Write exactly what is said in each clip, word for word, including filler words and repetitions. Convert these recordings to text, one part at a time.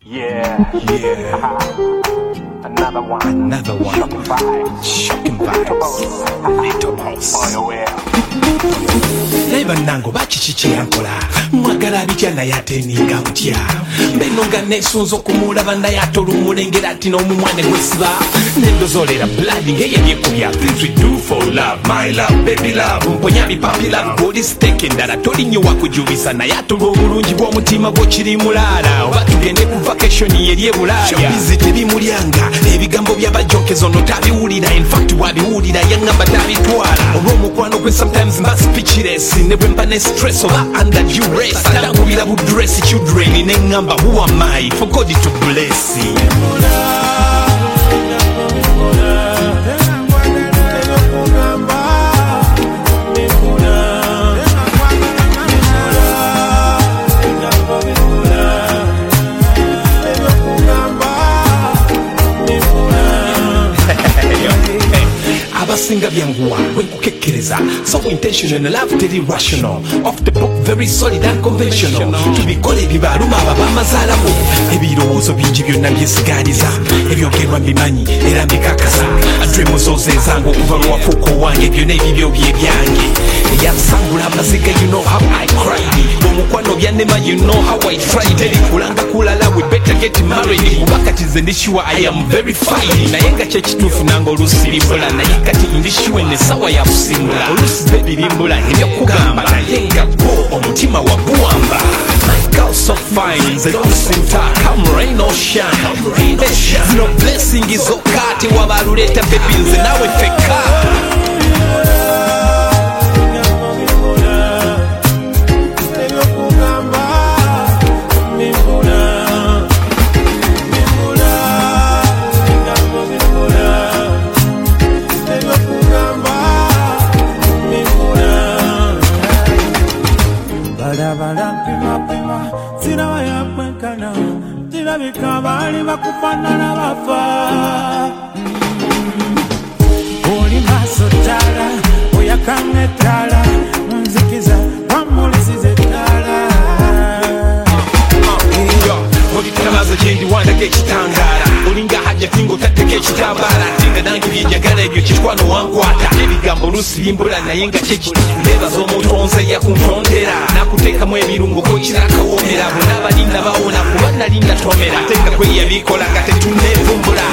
Yeah, Yeah, another one. another one. Shocking vibes. Shocking vibes. Little boss. On your way. Leba nango bakikikyera nkola mwagala bitya naye ate ninga butya mbeno nga nesunza okumulaba naye ate olumulengera ati n'omumwa ne gwesiba nendozolera blood ng'eyebyekubya things we do for love my love baby love mponya bipapi love god is taken ndala tolinyo wakujubisa naye ate olw'obulungi bw'omutima gwo kiri mulaala oba tugende ku vacation yeri e Bulaaya showbiz tebimulyanga ebigambo by'abajokezo no tabiwulira in fact wabiwulira yaŋŋamba tabitwala olw'omukwano gwe sometimes mba speechless ne bwe mba ne stress oba under duress atangubira budress children ne ŋŋamba who am I for God to bless abasinga byanguwa bwenkukekkereza so intentional and love teri rational off the book very solid and conventional tubikola ebibaluma aba bamazaalabo ebirowoozo bingi byonna byesigaaliza ebyogerwa mbimanyi era mbikakasa adremozozenzanga okuva lwafuuka owange byonna ebibyo bye byange eyansangula amaziga you know how I cried omukwano byanema you know how I tried teri kulanga kulala we better get married kuba kati ze ndishiwa I am very fine naye nga kyekituufu nanga olusirimula naye kati ndishiwe nesawa ya kusimula olusi bebirimbula ebyokugamba naye nga bo omutima waguwamba my girl so fine ze lusinta come rain or shine zino blessing zokka tewabaluleta bebi nze nawe feka bikabali bakufanana bafa oli maso tala oyakanga tala nzikiza bamulisize tala olitalaza gyendi wandage ekitangala olinga hajja tingo tatteko ekitambala tinga nange byenjagala ebyo kikwano wankwata ebigambo lusirimbula naye nga kyekinebaza omuntu onze yakuntondera nakuteekamu ebirungo kokirakawoomera bonna abalinda bawona kuba nali natomera ate nga kweyabikola nga tetuneevumbula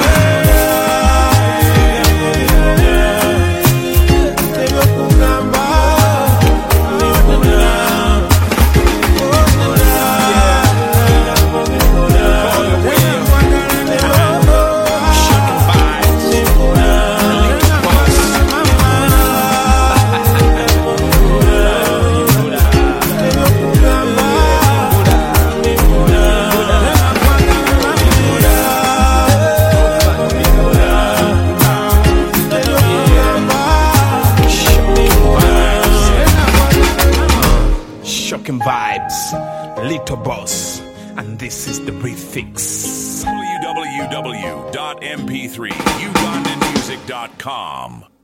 Shocking vibes, Little Boss, and this is the Breathe Fix. w w w dot m p three ugandan music dot com